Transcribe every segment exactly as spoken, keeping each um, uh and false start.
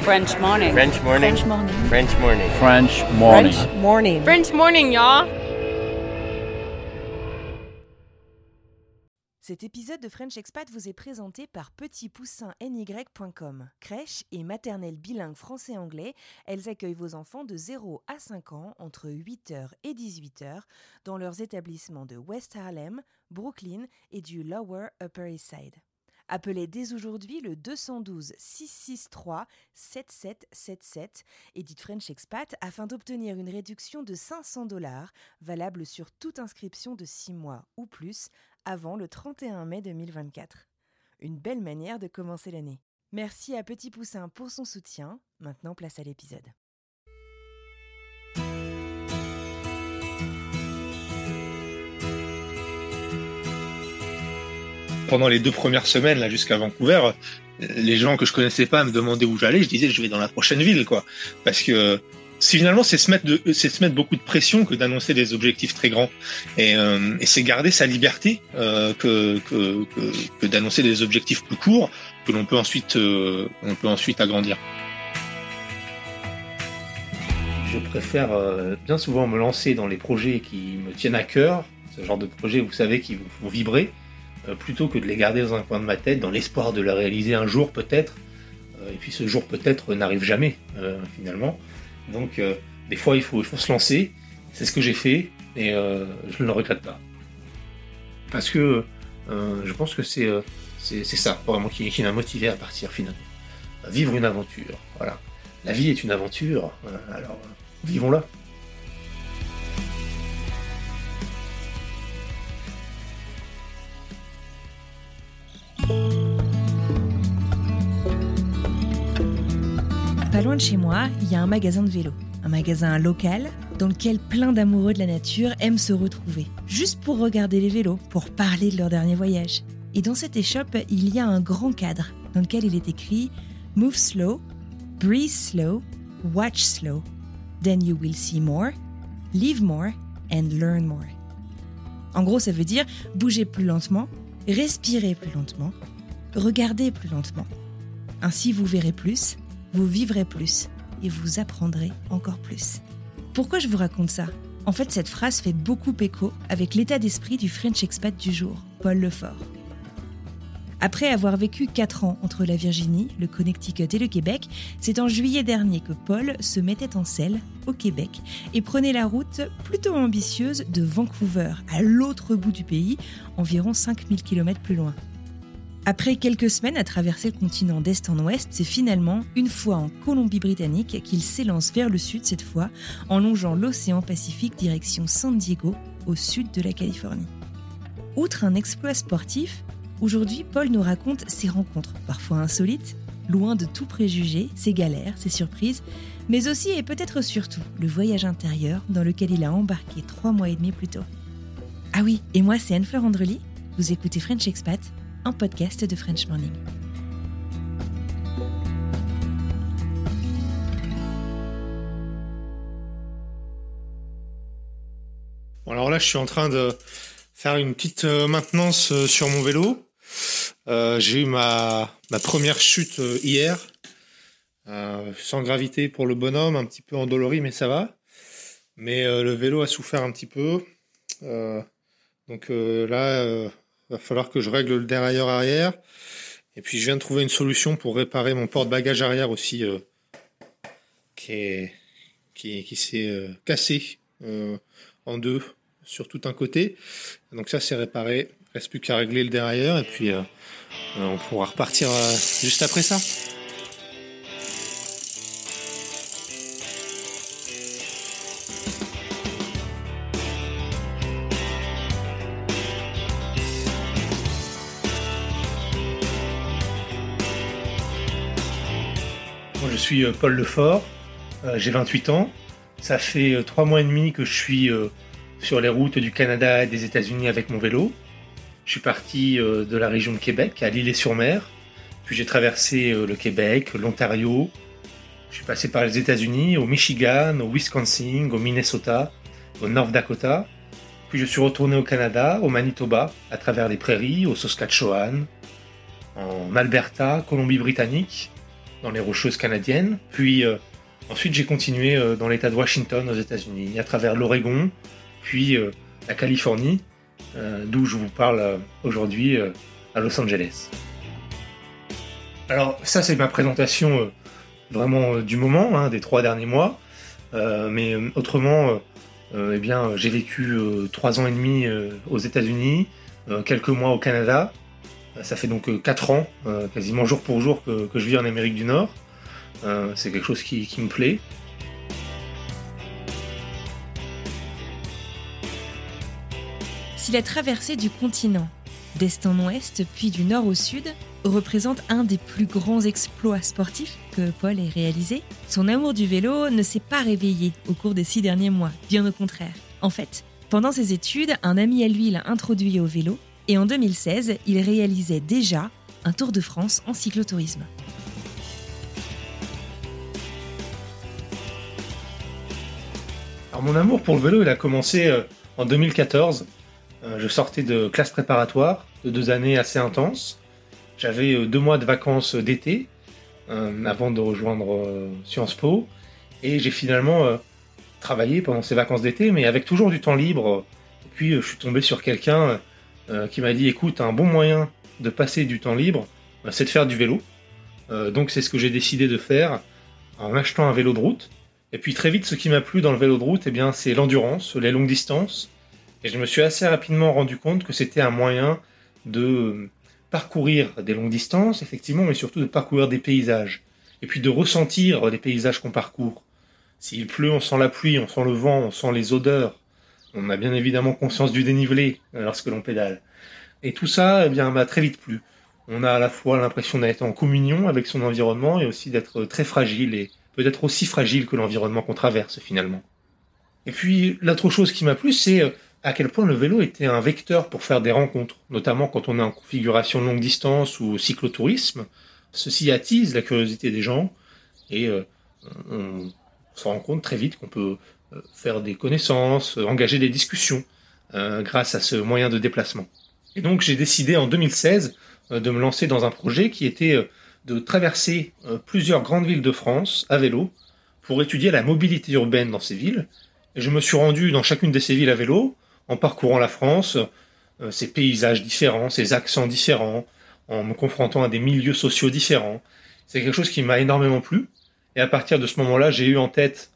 French morning. French morning. French morning. French morning. French morning. French morning. French morning, y'all. Cet épisode de French Expat vous est présenté par petit poussin n y point com. Crèche et maternelle bilingue français-anglais, elles accueillent vos enfants de zéro à cinq ans entre huit heures et dix-huit heures dans leurs établissements de West Harlem, Brooklyn et du Lower Upper East Side. Appelez dès aujourd'hui le deux un deux, six six trois, sept sept sept sept et dites French Expat afin d'obtenir une réduction de cinq cents dollars valable sur toute inscription de six mois ou plus avant le trente et un mai deux mille vingt-quatre. Une belle manière de commencer l'année. Merci à Petit Poussin pour son soutien. Maintenant, place à l'épisode. Pendant les deux premières semaines, là, jusqu'à Vancouver, les gens que je connaissais pas me demandaient où j'allais. Je disais, je vais dans la prochaine ville, quoi. Parce que si finalement, c'est se mettre de, c'est se mettre beaucoup de pression que d'annoncer des objectifs très grands. Et, euh, et c'est garder sa liberté euh, que, que, que, que d'annoncer des objectifs plus courts que l'on peut ensuite, euh, on peut ensuite agrandir. Je préfère euh, bien souvent me lancer dans les projets qui me tiennent à cœur, ce genre de projets, vous savez, qui vous font vibrer, euh, plutôt que de les garder dans un coin de ma tête, dans l'espoir de les réaliser un jour peut-être. Euh, et puis ce jour peut-être n'arrive jamais, euh, finalement. Donc euh, des fois il faut, il faut se lancer, c'est ce que j'ai fait et euh, je ne le regrette pas. Parce que euh, je pense que c'est, euh, c'est, c'est ça vraiment qui, qui m'a motivé à partir finalement. À vivre une aventure, voilà. La vie est une aventure, euh, alors euh, vivons-la. Pas loin de chez moi, il y a un magasin de vélo. Un magasin local dans lequel plein d'amoureux de la nature aiment se retrouver. Juste pour regarder les vélos, pour parler de leur dernier voyage. Et dans cette échoppe, il y a un grand cadre dans lequel il est écrit « Move slow, breathe slow, watch slow. Then you will see more, live more and learn more. » En gros, ça veut dire bouger plus lentement, respirer plus lentement, regarder plus lentement. Ainsi, vous verrez plus, vous vivrez plus et vous apprendrez encore plus. Pourquoi je vous raconte ça ? En fait, cette phrase fait beaucoup écho avec l'état d'esprit du French Expat du jour, Paul Lefort. Après avoir vécu quatre ans entre la Virginie, le Connecticut et le Québec, c'est en juillet dernier que Paul se mettait en selle au Québec et prenait la route plutôt ambitieuse de Vancouver, à l'autre bout du pays, environ cinq mille kilomètres plus loin. Après quelques semaines à traverser le continent d'est en ouest, c'est finalement une fois en Colombie-Britannique qu'il s'élance vers le sud cette fois, en longeant l'océan Pacifique direction San Diego, au sud de la Californie. Outre un exploit sportif, aujourd'hui Paul nous raconte ses rencontres, parfois insolites, loin de tout préjugé, ses galères, ses surprises, mais aussi et peut-être surtout le voyage intérieur dans lequel il a embarqué trois mois et demi plus tôt. Ah oui, et moi c'est Anne-Fleur Andrely, vous écoutez French Expat, un podcast de French Morning. Bon, alors là, je suis en train de faire une petite maintenance sur mon vélo. Euh, j'ai eu ma, ma première chute hier, euh, sans gravité pour le bonhomme, un petit peu endolori, mais ça va. Mais euh, le vélo a souffert un petit peu. Euh, donc euh, là... Euh, Il va falloir que je règle le dérailleur arrière. Et puis, je viens de trouver une solution pour réparer mon porte-bagages arrière aussi, euh, qui, est, qui, qui s'est euh, cassé euh, en deux sur tout un côté. Donc ça, c'est réparé. Il ne reste plus qu'à régler le dérailleur. Et puis, euh, on pourra repartir euh, juste après ça. Je suis Paul Lefort, euh, j'ai vingt-huit ans. Ça fait euh, trois mois et demi que je suis euh, sur les routes du Canada et des États-Unis avec mon vélo. Je suis parti euh, de la région de Québec, à l'Île-et-sur-Mer. Puis j'ai traversé euh, le Québec, l'Ontario. Je suis passé par les États-Unis, au Michigan, au Wisconsin, au Minnesota, au North Dakota. Puis je suis retourné au Canada, au Manitoba, à travers les prairies, au Saskatchewan, en Alberta, Colombie-Britannique, dans les Rocheuses canadiennes. Puis euh, ensuite, j'ai continué euh, dans l'État de Washington aux États-Unis, à travers l'Oregon, puis euh, la Californie, euh, d'où je vous parle euh, aujourd'hui euh, à Los Angeles. Alors ça, c'est ma présentation euh, vraiment euh, du moment, hein, des trois derniers mois. Euh, mais euh, autrement, euh, euh, eh bien, j'ai vécu euh, trois ans et demi euh, aux États-Unis, euh, quelques mois au Canada. Ça fait donc euh, quatre ans, euh, quasiment jour pour jour, que, que je vis en Amérique du Nord. Euh, c'est quelque chose qui, qui me plaît. Si la traversée du continent, d'est en ouest puis du nord au sud, représente un des plus grands exploits sportifs que Paul ait réalisé, son amour du vélo ne s'est pas réveillé au cours des six derniers mois, bien au contraire. En fait, pendant ses études, un ami à lui l'a introduit au vélo et en deux mille seize, il réalisait déjà un Tour de France en cyclotourisme. Alors mon amour pour le vélo, il a commencé euh, en deux mille quatorze. Euh, je sortais de classe préparatoire, de deux années assez intenses. J'avais euh, deux mois de vacances d'été euh, avant de rejoindre euh, Sciences Po. Et j'ai finalement euh, travaillé pendant ces vacances d'été, mais avec toujours du temps libre. Et puis euh, je suis tombé sur quelqu'un euh, qui m'a dit « Écoute, un bon moyen de passer du temps libre, euh, c'est de faire du vélo. Euh, » Donc c'est ce que j'ai décidé de faire en achetant un vélo de route. Et puis très vite, ce qui m'a plu dans le vélo de route, eh bien, c'est l'endurance, les longues distances. Et je me suis assez rapidement rendu compte que c'était un moyen de parcourir des longues distances, effectivement, mais surtout de parcourir des paysages. Et puis de ressentir les paysages qu'on parcourt. S'il pleut, on sent la pluie, on sent le vent, on sent les odeurs. On a bien évidemment conscience du dénivelé lorsque l'on pédale. Et tout ça, eh bien, m'a très vite plu. On a à la fois l'impression d'être en communion avec son environnement et aussi d'être très fragile et peut-être aussi fragile que l'environnement qu'on traverse finalement. Et puis l'autre chose qui m'a plu, c'est à quel point le vélo était un vecteur pour faire des rencontres, notamment quand on est en configuration longue distance ou cyclotourisme. Ceci attise la curiosité des gens et euh, on se rend compte très vite qu'on peut faire des connaissances, engager des discussions euh, grâce à ce moyen de déplacement. Et donc j'ai décidé en deux mille seize euh, de me lancer dans un projet qui était euh, de traverser euh, plusieurs grandes villes de France à vélo pour étudier la mobilité urbaine dans ces villes. Et je me suis rendu dans chacune de ces villes à vélo, en parcourant la France, euh, ses paysages différents, ses accents différents, en me confrontant à des milieux sociaux différents. C'est quelque chose qui m'a énormément plu. Et à partir de ce moment-là, j'ai eu en tête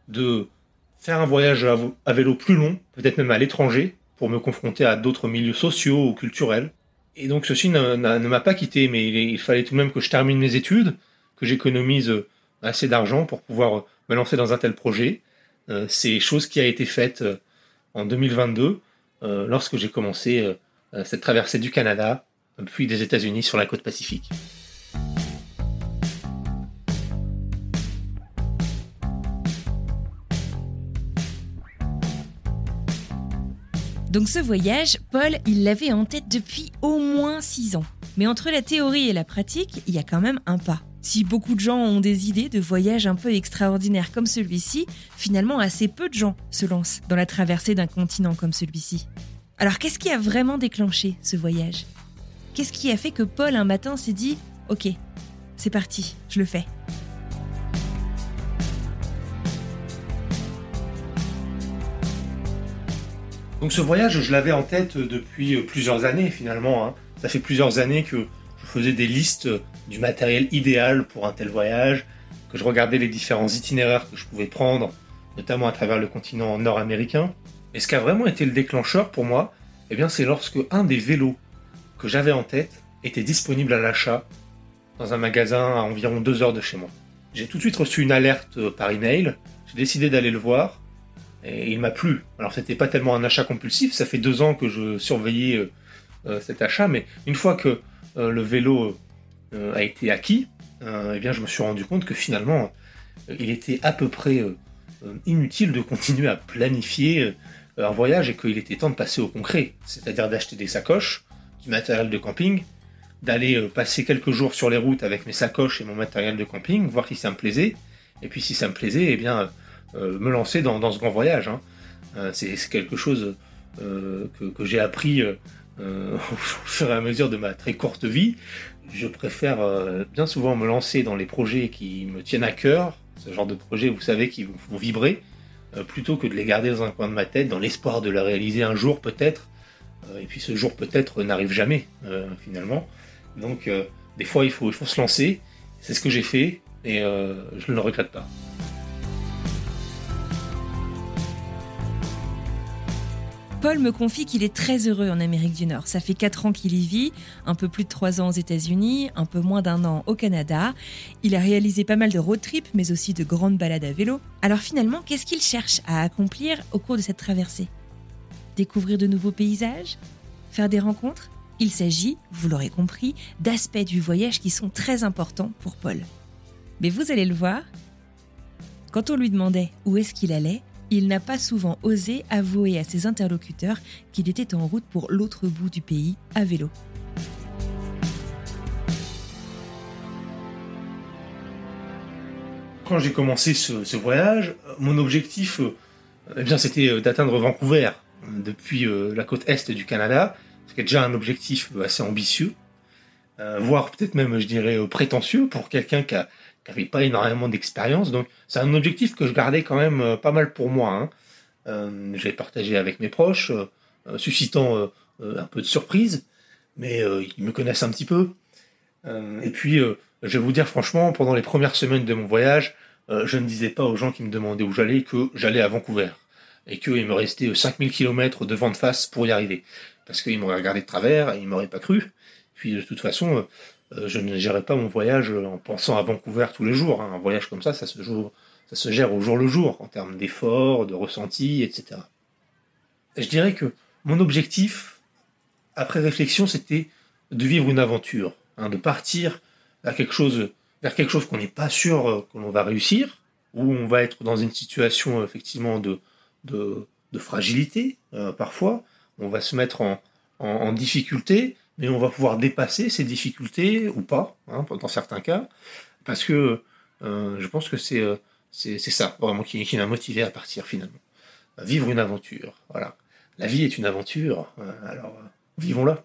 de faire un voyage à, à vélo plus long, peut-être même à l'étranger, pour me confronter à d'autres milieux sociaux ou culturels. Et donc ceci ne, ne, ne m'a pas quitté, mais il, il fallait tout de même que je termine mes études, que j'économise assez d'argent pour pouvoir me lancer dans un tel projet. Euh, c'est chose qui a été faite euh, en deux mille vingt-deux, euh, lorsque j'ai commencé euh, cette traversée du Canada, puis des États-Unis sur la côte Pacifique. Donc ce voyage, Paul, il l'avait en tête depuis au moins six ans. Mais entre la théorie et la pratique, il y a quand même un pas. Si beaucoup de gens ont des idées de voyages un peu extraordinaires comme celui-ci, finalement assez peu de gens se lancent dans la traversée d'un continent comme celui-ci. Alors qu'est-ce qui a vraiment déclenché ce voyage ? Qu'est-ce qui a fait que Paul un matin s'est dit « Ok, c'est parti, je le fais ». Donc ce voyage, je l'avais en tête depuis plusieurs années finalement. Hein. Ça fait plusieurs années que je faisais des listes du matériel idéal pour un tel voyage, que je regardais les différents itinéraires que je pouvais prendre, notamment à travers le continent nord-américain. Et ce qui a vraiment été le déclencheur pour moi, eh bien, c'est lorsque un des vélos que j'avais en tête était disponible à l'achat dans un magasin à environ deux heures de chez moi. J'ai tout de suite reçu une alerte par email, j'ai décidé d'aller le voir, et il m'a plu. Alors c'était pas tellement un achat compulsif, ça fait deux ans que je surveillais euh, euh, cet achat, mais une fois que euh, le vélo euh, a été acquis, euh, eh bien je me suis rendu compte que finalement euh, il était à peu près euh, inutile de continuer à planifier euh, un voyage et qu'il était temps de passer au concret, c'est-à-dire d'acheter des sacoches, du matériel de camping, d'aller euh, passer quelques jours sur les routes avec mes sacoches et mon matériel de camping, voir si ça me plaisait, et puis si ça me plaisait, eh bien Euh, me lancer dans, dans ce grand voyage. Hein. Euh, c'est, c'est quelque chose euh, que, que j'ai appris euh, euh, au fur et à mesure de ma très courte vie. Je préfère euh, bien souvent me lancer dans les projets qui me tiennent à cœur, ce genre de projets, vous savez, qui vous font vibrer, euh, plutôt que de les garder dans un coin de ma tête, dans l'espoir de les réaliser un jour peut-être. Euh, et puis ce jour peut-être n'arrive jamais, euh, finalement. Donc euh, des fois il faut, il faut se lancer, c'est ce que j'ai fait, et euh, je ne le regrette pas. Paul me confie qu'il est très heureux en Amérique du Nord. Ça fait quatre ans qu'il y vit, un peu plus de trois ans aux États-Unis, un peu moins d'un an au Canada. Il a réalisé pas mal de road trips, mais aussi de grandes balades à vélo. Alors finalement, qu'est-ce qu'il cherche à accomplir au cours de cette traversée ? Découvrir de nouveaux paysages ? Faire des rencontres ? Il s'agit, vous l'aurez compris, d'aspects du voyage qui sont très importants pour Paul. Mais vous allez le voir, quand on lui demandait où est-ce qu'il allait, il n'a pas souvent osé avouer à ses interlocuteurs qu'il était en route pour l'autre bout du pays, à vélo. Quand j'ai commencé ce, ce voyage, mon objectif, euh, eh bien, c'était d'atteindre Vancouver depuis euh, la côte est du Canada, ce qui est déjà un objectif assez ambitieux, euh, voire peut-être même, je dirais, prétentieux pour quelqu'un qui a qui n'avait pas énormément d'expérience, donc c'est un objectif que je gardais quand même euh, pas mal pour moi. Hein. Euh, j'ai partagé avec mes proches, euh, suscitant euh, euh, un peu de surprise, mais euh, ils me connaissent un petit peu. Euh, et puis, euh, je vais vous dire franchement, pendant les premières semaines de mon voyage, euh, je ne disais pas aux gens qui me demandaient où j'allais que j'allais à Vancouver, et qu'il me restait cinq mille kilomètres de vent de face pour y arriver, parce qu'ils m'auraient regardé de travers, et ils m'auraient pas cru. Puis de toute façon... Euh, Euh, je ne gérais pas mon voyage en pensant à Vancouver tous les jours. Hein. Un voyage comme ça, ça se, joue, ça se gère au jour le jour, en termes d'efforts, de ressentis, et cetera. Je dirais que mon objectif, après réflexion, c'était de vivre une aventure, hein, de partir vers quelque chose, vers quelque chose qu'on n'est pas sûr euh, que l'on va réussir, où on va être dans une situation effectivement de, de, de fragilité, euh, parfois. On va se mettre en, en, en difficulté, mais on va pouvoir dépasser ces difficultés, ou pas, hein, dans certains cas, parce que euh, je pense que c'est, euh, c'est, c'est ça, vraiment, qui, qui m'a motivé à partir, finalement. Vivre une aventure, voilà. La vie est une aventure, euh, alors euh, vivons-la.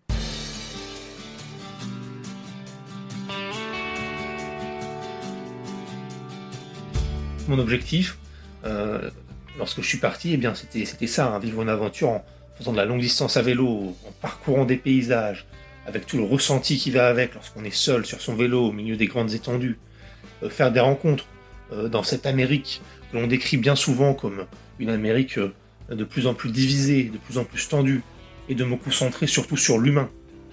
Mon objectif, euh, lorsque je suis parti, eh bien, c'était, c'était ça, hein, vivre une aventure en faisant de la longue distance à vélo, en parcourant des paysages, avec tout le ressenti qui va avec lorsqu'on est seul sur son vélo au milieu des grandes étendues, euh, faire des rencontres euh, dans cette Amérique que l'on décrit bien souvent comme une Amérique euh, de plus en plus divisée, de plus en plus tendue, et de me concentrer surtout sur l'humain.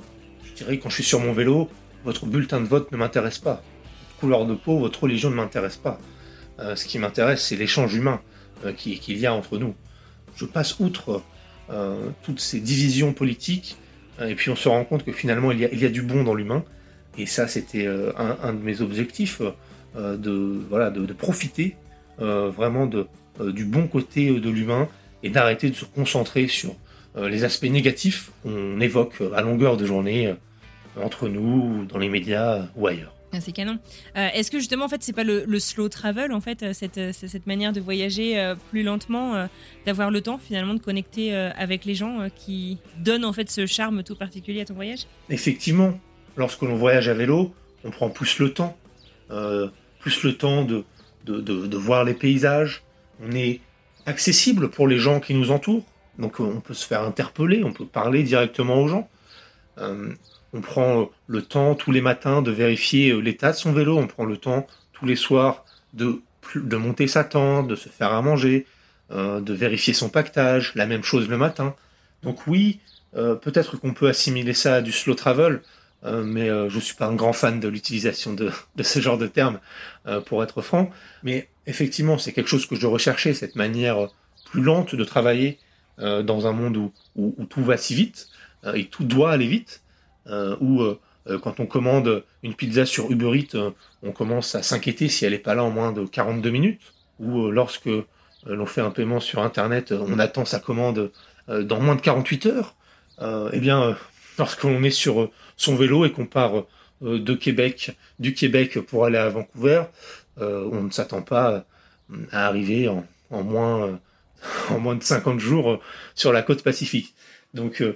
Je dirais que quand je suis sur mon vélo, votre bulletin de vote ne m'intéresse pas, votre couleur de peau, votre religion ne m'intéresse pas. Euh, ce qui m'intéresse, c'est l'échange humain euh, qui, qu'il y a entre nous. Je passe outre Euh, toutes ces divisions politiques, euh, et puis on se rend compte que finalement il y a, il y a du bon dans l'humain, et ça c'était euh, un, un de mes objectifs, euh, de, voilà, de, de profiter euh, vraiment de, euh, du bon côté de l'humain, et d'arrêter de se concentrer sur euh, les aspects négatifs qu'on évoque à longueur de journée, euh, entre nous, dans les médias ou ailleurs. Ah, c'est canon. Euh, est-ce que justement, en fait, c'est pas le, le slow travel, en fait, cette, cette manière de voyager euh, plus lentement, euh, d'avoir le temps finalement de connecter euh, avec les gens, euh, qui donne en fait ce charme tout particulier à ton voyage ? Effectivement, lorsque l'on voyage à vélo, on prend plus le temps, euh, plus le temps de, de, de, de voir les paysages. On est accessible pour les gens qui nous entourent, donc on peut se faire interpeller, on peut parler directement aux gens. Euh, On prend le temps tous les matins de vérifier l'état de son vélo, on prend le temps tous les soirs de, de monter sa tente, de se faire à manger, euh, de vérifier son pactage, la même chose le matin. Donc oui, euh, peut-être qu'on peut assimiler ça à du slow travel, euh, mais euh, je ne suis pas un grand fan de l'utilisation de, de ce genre de terme, euh, pour être franc. Mais effectivement, c'est quelque chose que je recherchais, cette manière plus lente de travailler euh, dans un monde où, où, où tout va si vite, euh, et tout doit aller vite. Euh, où euh, quand on commande une pizza sur Uber Eats, euh, on commence à s'inquiéter si elle n'est pas là en moins de quarante-deux minutes, ou euh, lorsque euh, l'on fait un paiement sur Internet, euh, on attend sa commande euh, dans moins de quarante-huit heures. Euh, eh bien, euh, lorsqu'on est sur euh, son vélo et qu'on part euh, de Québec, du Québec pour aller à Vancouver, euh, on ne s'attend pas à arriver en, en, moins, euh, en moins de cinquante jours euh, sur la côte Pacifique. Donc, euh,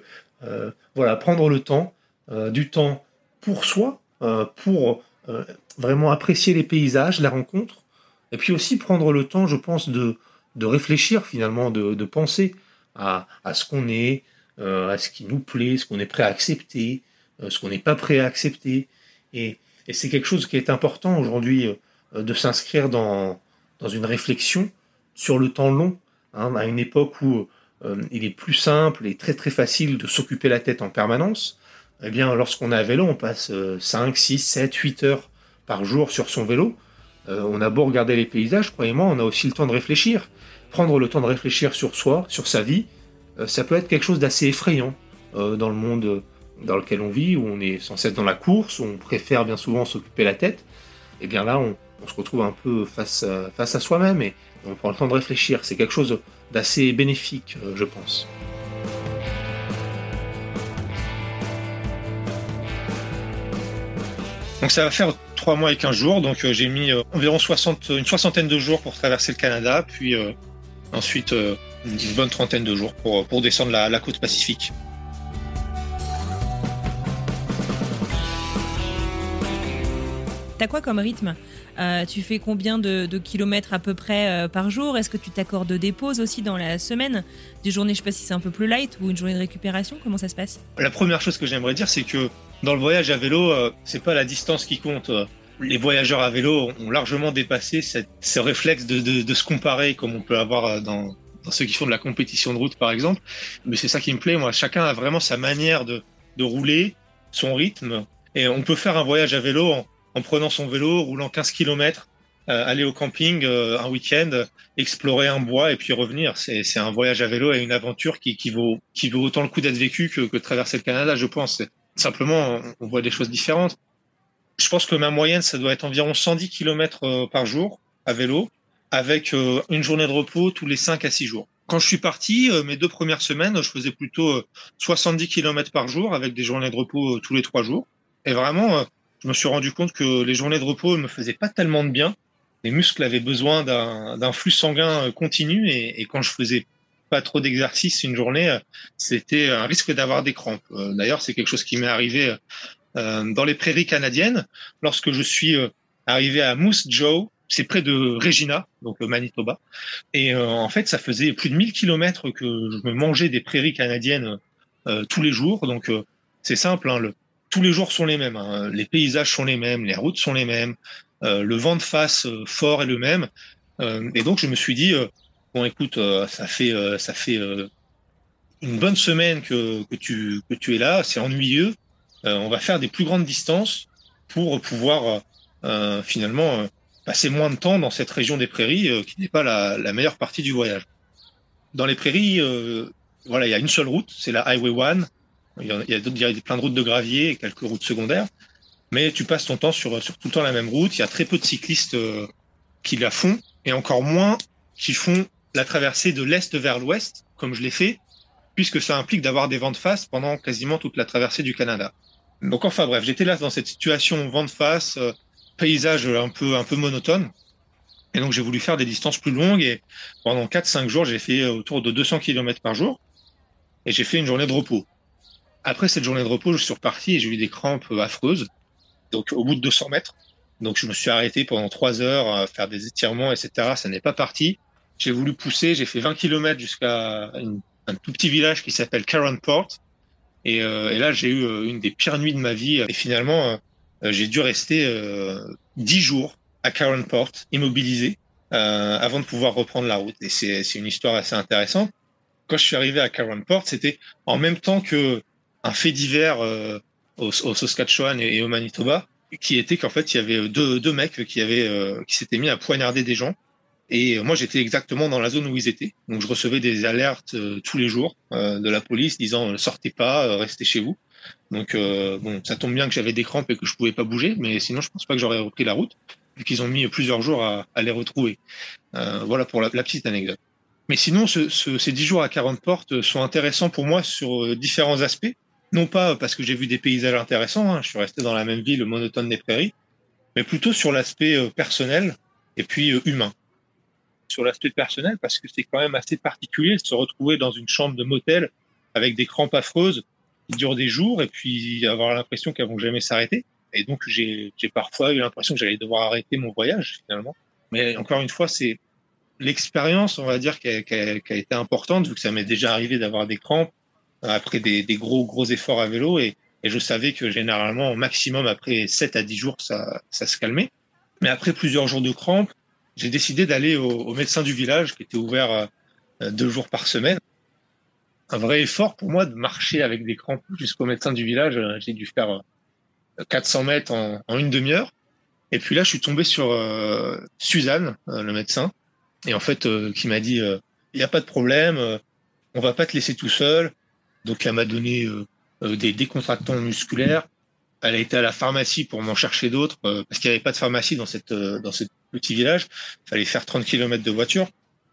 Euh, voilà, prendre le temps, euh, du temps pour soi, euh, pour euh, vraiment apprécier les paysages, la rencontre, et puis aussi prendre le temps, je pense, de, de réfléchir finalement, de, de penser à, à ce qu'on est, euh, à ce qui nous plaît, ce qu'on est prêt à accepter, euh, ce qu'on n'est pas prêt à accepter. Et, et c'est quelque chose qui est important aujourd'hui, euh, de s'inscrire dans, dans une réflexion sur le temps long, hein, à une époque où euh, il est plus simple et très très facile de s'occuper la tête en permanence. Eh bien, lorsqu'on est à vélo, on passe euh, cinq, six, sept, huit heures par jour sur son vélo. Euh, on a beau regarder les paysages, croyez-moi, on a aussi le temps de réfléchir. Prendre le temps de réfléchir sur soi, sur sa vie, euh, ça peut être quelque chose d'assez effrayant euh, dans le monde dans lequel on vit, où on est sans cesse dans la course, où on préfère bien souvent s'occuper la tête. Et bien là, on, on se retrouve un peu face à, face à soi-même et on prend le temps de réfléchir. C'est quelque chose d'assez bénéfique, euh, je pense. Donc ça va faire trois mois et quinze jours, donc euh, j'ai mis euh, environ soixante, une soixantaine de jours pour traverser le Canada, puis euh, ensuite euh, une bonne trentaine de jours pour, pour descendre la, la côte pacifique. T'as quoi comme rythme ? Euh, tu fais combien de, de kilomètres à peu près euh, par jour ? Est-ce que tu t'accordes des pauses aussi dans la semaine ? Des journées, je sais pas si c'est un peu plus light ou une journée de récupération ? Comment ça se passe ? La première chose que j'aimerais dire, c'est que dans le voyage à vélo, euh, c'est pas la distance qui compte. Les voyageurs à vélo ont largement dépassé cette, ce réflexe de, de, de se comparer, comme on peut avoir dans, dans ceux qui font de la compétition de route, par exemple. Mais c'est ça qui me plaît, moi. Chacun a vraiment sa manière de, de rouler, son rythme. Et on peut faire un voyage à vélo en, en prenant son vélo, roulant quinze kilomètres, euh, aller au camping euh, un week-end, explorer un bois et puis revenir. C'est, c'est un voyage à vélo et une aventure qui, qui, vaut, qui vaut autant le coup d'être vécu que, que de traverser le Canada, je pense. Simplement, on voit des choses différentes. Je pense que ma moyenne, ça doit être environ cent dix kilomètres par jour à vélo, avec euh, une journée de repos tous les cinq à six jours. Quand je suis parti, euh, mes deux premières semaines, je faisais plutôt euh, soixante-dix kilomètres par jour, avec des journées de repos euh, tous les trois jours. Et vraiment, euh, je me suis rendu compte que les journées de repos ne me faisaient pas tellement de bien. Les muscles avaient besoin d'un, d'un flux sanguin continu, et, et quand je faisais pas trop d'exercice une journée, c'était un risque d'avoir des crampes. D'ailleurs, c'est quelque chose qui m'est arrivé euh, dans les prairies canadiennes, lorsque je suis euh, arrivé à Moose Jaw, c'est près de Regina, donc le Manitoba, et euh, en fait, ça faisait plus de mille kilomètres que je me mangeais des prairies canadiennes euh, tous les jours. Donc, euh, c'est simple, hein, le, tous les jours sont les mêmes, hein, les paysages sont les mêmes, les routes sont les mêmes, euh, le vent de face euh, fort est le même, euh, et donc je me suis dit euh, bon, écoute, euh, ça fait euh, ça fait euh, une bonne semaine que que tu que tu es là, c'est ennuyeux. Euh, on va faire des plus grandes distances pour pouvoir euh, finalement euh, passer moins de temps dans cette région des prairies, euh, qui n'est pas la, la meilleure partie du voyage. Dans les prairies, euh, voilà, il y a une seule route, c'est la Highway un. Il y a, il y a, d'autres, il y a plein de routes de gravier et quelques routes secondaires, mais tu passes ton temps sur sur tout le temps la même route. Il y a très peu de cyclistes euh, qui la font, et encore moins qui font la traversée de l'est vers l'ouest, comme je l'ai fait, puisque ça implique d'avoir des vents de face pendant quasiment toute la traversée du Canada. Donc enfin bref, j'étais là dans cette situation vent de face, euh, paysage un peu un peu monotone, et donc j'ai voulu faire des distances plus longues, et pendant quatre cinq jours, j'ai fait autour de deux cents kilomètres par jour, et j'ai fait une journée de repos. Après cette journée de repos, je suis reparti et j'ai eu des crampes affreuses, donc au bout de deux cents mètres. Donc je me suis arrêté pendant trois heures à faire des étirements, et cetera. Ça n'est pas parti. J'ai voulu pousser, j'ai fait vingt kilomètres jusqu'à une, un tout petit village qui s'appelle Caronport. Et, euh, et là, j'ai eu euh, une des pires nuits de ma vie. Et finalement, euh, j'ai dû rester euh, dix jours à Caronport, immobilisé, euh, avant de pouvoir reprendre la route. Et c'est, c'est une histoire assez intéressante. Quand je suis arrivé à Caronport, c'était en même temps que un fait divers euh, au, au Saskatchewan et, et au Manitoba, qui était qu'en fait, il y avait deux, deux mecs qui avaient euh, qui s'étaient mis à poignarder des gens. Et moi, j'étais exactement dans la zone où ils étaient. Donc, je recevais des alertes euh, tous les jours euh, de la police disant euh, « sortez pas, euh, restez chez vous ». Donc, euh, bon, ça tombe bien que j'avais des crampes et que je pouvais pas bouger, mais sinon, je pense pas que j'aurais repris la route, vu qu'ils ont mis plusieurs jours à, à les retrouver. Euh, voilà pour la, la petite anecdote. Mais sinon, ce, ce, ces dix jours à Caronport sont intéressants pour moi sur euh, différents aspects. Non pas parce que j'ai vu des paysages intéressants, hein, je suis resté dans la même ville monotone des prairies, mais plutôt sur l'aspect euh, personnel et puis euh, humain. Sur l'aspect personnel, parce que c'est quand même assez particulier de se retrouver dans une chambre de motel avec des crampes affreuses, qui durent des jours et puis avoir l'impression qu'elles vont jamais s'arrêter. Et donc, j'ai, j'ai parfois eu l'impression que j'allais devoir arrêter mon voyage, finalement. Mais encore une fois, c'est l'expérience, on va dire, qui a, qui a, qui a été importante, vu que ça m'est déjà arrivé d'avoir des crampes après des, des gros, gros efforts à vélo. Et, et je savais que généralement, au maximum, après sept à dix jours, ça, ça se calmait. Mais après plusieurs jours de crampes, j'ai décidé d'aller au, au médecin du village, qui était ouvert euh, deux jours par semaine. Un vrai effort pour moi de marcher avec des crampes jusqu'au médecin du village. J'ai dû faire quatre cents mètres en, en une demi-heure. Et puis là, je suis tombé sur euh, Suzanne, euh, le médecin, et en fait, euh, qui m'a dit, il euh, n'y a pas de problème, euh, on va pas te laisser tout seul. Donc, elle m'a donné euh, euh, des décontractants musculaires. Elle a été à la pharmacie pour m'en chercher d'autres, euh, parce qu'il n'y avait pas de pharmacie dans cette euh, dans ce petit village. Il fallait faire trente kilomètres de voiture.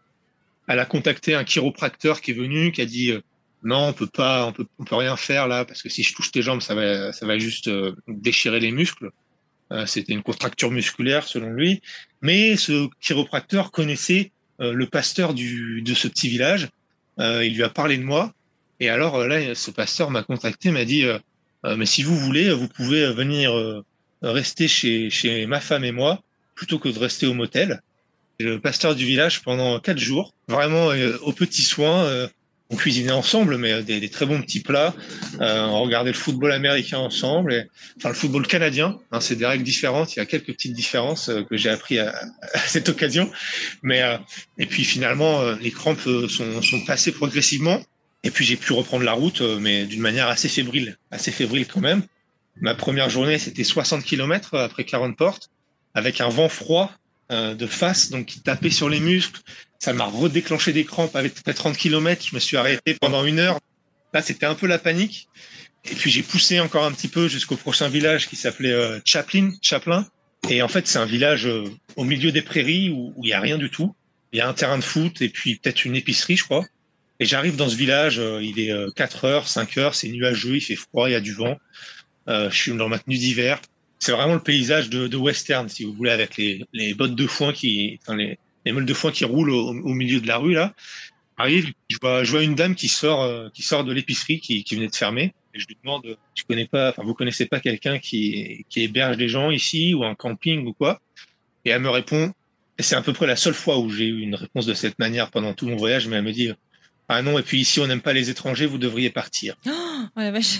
Elle a contacté un chiropracteur qui est venu, qui a dit euh, non, on peut pas, on peut, on peut rien faire là, parce que si je touche tes jambes, ça va, ça va juste euh, déchirer les muscles. Euh, c'était une contracture musculaire selon lui. Mais ce chiropracteur connaissait euh, le pasteur du, de ce petit village. Euh, il lui a parlé de moi. Et alors euh, là, ce pasteur m'a contacté, m'a dit, euh, euh, mais si vous voulez, vous pouvez venir euh, rester chez, chez ma femme et moi, plutôt que de rester au motel. Et le pasteur du village pendant quatre jours, vraiment euh, aux petits soins. Euh, on cuisinait ensemble, mais des, des très bons petits plats. Euh, on regardait le football américain ensemble, et, enfin le football canadien. Hein, c'est des règles différentes. Il y a quelques petites différences euh, que j'ai appris à, à cette occasion. Mais euh, et puis finalement, euh, les crampes euh, sont, sont passées progressivement. Et puis j'ai pu reprendre la route, euh, mais d'une manière assez fébrile, assez fébrile quand même. Ma première journée, c'était soixante kilomètres après quarante-Portes, avec un vent froid euh, de face, donc qui tapait sur les muscles. Ça m'a redéclenché des crampes avec trente kilomètres. Je me suis arrêté pendant une heure. Là, c'était un peu la panique. Et puis, j'ai poussé encore un petit peu jusqu'au prochain village qui s'appelait euh, Chaplin, Chaplin. Et en fait, c'est un village euh, au milieu des prairies où il y a rien du tout. Il y a un terrain de foot et puis peut-être une épicerie, je crois. Et j'arrive dans ce village, euh, il est euh, quatre heures, cinq heures, c'est nuageux, il fait froid, il y a du vent. Euh, je suis dans ma tenue d'hiver. C'est vraiment le paysage de, de western, si vous voulez, avec les, les bottes de foin qui, enfin les les meules de foin qui roulent au, au milieu de la rue là. Arrive, je vois, je vois une dame qui sort, euh, qui sort de l'épicerie qui, qui venait de fermer. Et je lui demande, tu connais pas, enfin vous connaissez pas quelqu'un qui, qui héberge des gens ici ou un camping ou quoi? Et elle me répond, et c'est à peu près la seule fois où j'ai eu une réponse de cette manière pendant tout mon voyage, mais elle me dit, ah non, et puis ici on n'aime pas les étrangers, vous devriez partir. Oh, oh la vache.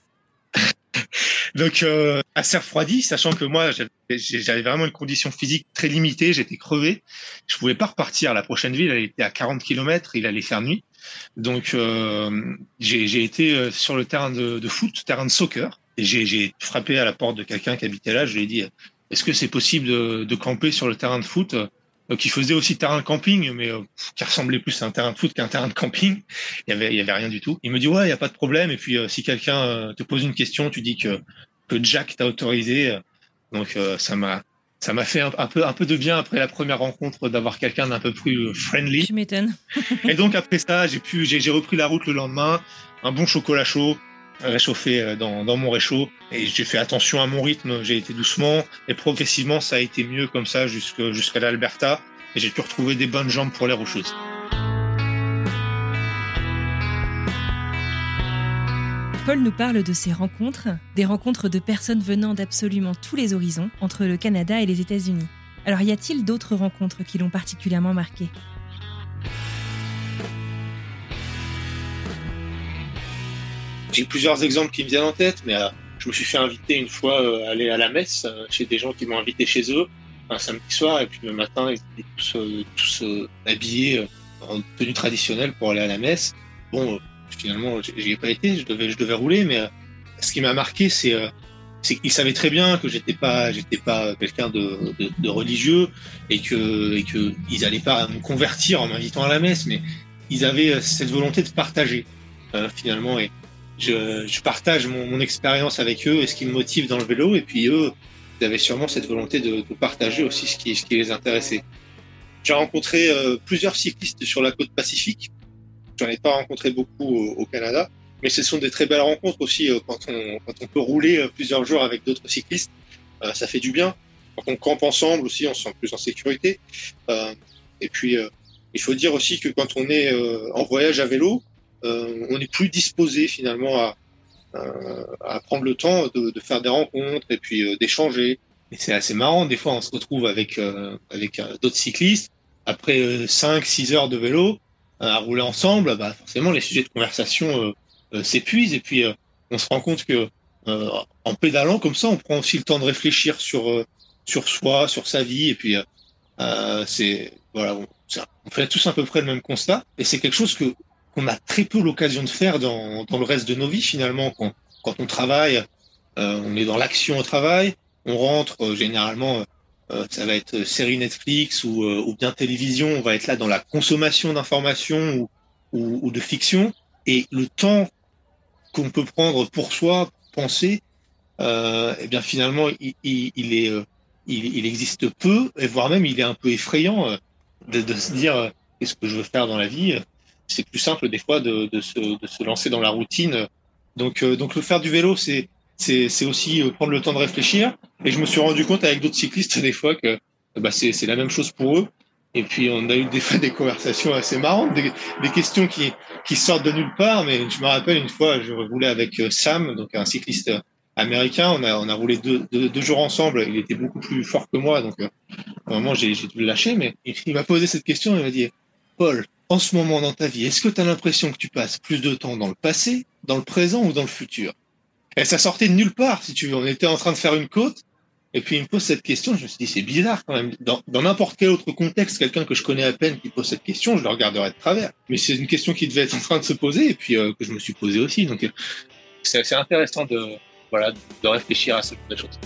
Donc euh, assez refroidi, sachant que moi j'avais, j'avais vraiment une condition physique très limitée, j'étais crevé, je pouvais pas repartir. La prochaine ville, elle était à quarante kilomètres, il allait faire nuit, donc euh, j'ai, j'ai été sur le terrain de, de foot, terrain de soccer, et j'ai, j'ai frappé à la porte de quelqu'un qui habitait là. Je lui ai dit, est-ce que c'est possible de, de camper sur le terrain de foot, euh, qui faisait aussi terrain de camping, mais euh, qui ressemblait plus à un terrain de foot qu'à un terrain de camping. Il y avait, il y avait rien du tout. Il me dit, ouais, il y a pas de problème. Et puis, euh, si quelqu'un euh, te pose une question, tu dis que, que Jack t'a autorisé. Donc, euh, ça m'a, ça m'a fait un, un peu, un peu de bien après la première rencontre d'avoir quelqu'un d'un peu plus friendly. Tu m'étonnes. Et donc, après ça, j'ai pu, j'ai, j'ai repris la route le lendemain. Un bon chocolat chaud, réchauffé dans, dans mon réchaud. Et j'ai fait attention à mon rythme. J'ai été doucement et progressivement, ça a été mieux comme ça jusqu'à, jusqu'à l'Alberta. Et j'ai pu retrouver des bonnes jambes pour les Rocheuses. Paul nous parle de ses rencontres, des rencontres de personnes venant d'absolument tous les horizons entre le Canada et les États-Unis. Alors, y a-t-il d'autres rencontres qui l'ont particulièrement marqué ? J'ai plusieurs exemples qui me viennent en tête, mais euh, je me suis fait inviter une fois euh, à aller à la messe euh, chez des gens qui m'ont invité chez eux un samedi soir, et puis le matin, ils étaient tous, euh, tous euh, habillés euh, en tenue traditionnelle pour aller à la messe. Bon, euh, finalement, j'y ai pas été, je devais, je devais rouler, mais euh, ce qui m'a marqué, c'est, euh, c'est qu'ils savaient très bien que j'étais pas, j'étais pas quelqu'un de, de, de religieux, et que, et que ils allaient pas me convertir en m'invitant à la messe, mais ils avaient cette volonté de partager euh, finalement. Et je, je partage mon, mon expérience avec eux et ce qui me motive dans le vélo, et puis eux, ils avaient sûrement cette volonté de, de partager aussi ce qui, ce qui les intéressait. J'ai rencontré euh, plusieurs cyclistes sur la côte Pacifique. J'en ai pas rencontré beaucoup au, au Canada, mais ce sont des très belles rencontres aussi euh, quand on quand on peut rouler euh, plusieurs jours avec d'autres cyclistes. Euh, ça fait du bien. Quand on campe ensemble aussi, on se sent plus en sécurité. Euh, et puis, euh, il faut dire aussi que quand on est euh, en voyage à vélo, euh, on est plus disposé finalement à euh, à prendre le temps de, de faire des rencontres et puis euh, d'échanger. Et c'est assez marrant, des fois on se retrouve avec euh, avec euh, d'autres cyclistes après euh, cinq six heures de vélo euh, à rouler ensemble, bah forcément les sujets de conversation euh, euh, s'épuisent et puis euh, on se rend compte que euh, en pédalant comme ça, on prend aussi le temps de réfléchir sur euh, sur soi, sur sa vie et puis euh, euh, c'est voilà, on, on fait tous à peu près le même constat et c'est quelque chose que qu'on a très peu l'occasion de faire dans dans le reste de nos vies finalement quand quand on travaille, euh, on est dans l'action au travail. On rentre euh, généralement, euh, ça va être série Netflix ou, euh, ou bien télévision. On va être là dans la consommation d'informations ou, ou, ou de fiction. Et le temps qu'on peut prendre pour soi, penser, euh, eh bien finalement, il, il, il est, euh, il, il existe peu, et voire même il est un peu effrayant euh, de, de se dire euh, qu'est-ce que je veux faire dans la vie. C'est plus simple des fois de, de, se, de se lancer dans la routine. Donc, euh, donc le faire du vélo, c'est c'est c'est aussi euh, prendre le temps de réfléchir. Et je me suis rendu compte avec d'autres cyclistes des fois que bah c'est c'est la même chose pour eux. Et puis on a eu des fois des conversations assez marrantes, des, des questions qui qui sortent de nulle part. Mais je me rappelle une fois, je roulais avec euh, Sam, donc un cycliste américain. On a on a roulé deux deux, deux jours ensemble. Il était beaucoup plus fort que moi, donc euh, à un moment j'ai j'ai dû le lâcher. Mais il m'a posé cette question. Il m'a dit: Paul, en ce moment dans ta vie, est-ce que tu as l'impression que tu passes plus de temps dans le passé, dans le présent ou dans le futur? Et ça sortait de nulle part, si tu veux. On était en train de faire une côte, et puis il me pose cette question. Je me suis dit, c'est bizarre quand même. Dans, dans n'importe quel autre contexte, quelqu'un que je connais à peine qui pose cette question, je le regarderais de travers. Mais c'est une question qui devait être en train de se poser, et puis euh, que je me suis posée aussi. Donc euh, c'est, c'est intéressant de, voilà, de réfléchir à ce genre de choses.